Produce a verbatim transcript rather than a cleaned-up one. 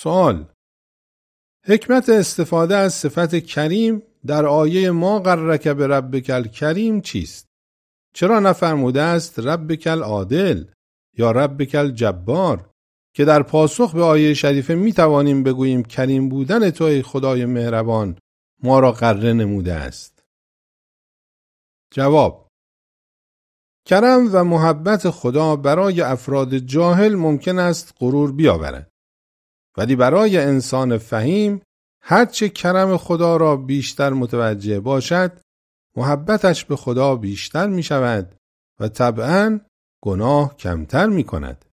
سوال: حکمت استفاده از صفت کریم در آیه ما غرک بربک الکریم چیست؟ چرا نفرموده است ربک العادل یا ربک الجبار که در پاسخ به آیه شریفه می توانیم بگوییم کریم بودن تو ای خدای مهربان ما را غره نموده است؟ جواب: کرم و محبت خدا برای افراد جاهل ممکن است غرور بیاورد، ولی برای انسان فهیم هرچه کرم خدا را بیشتر متوجه باشد محبتش به خدا بیشتر می شود و طبعاً گناه کمتر می کند.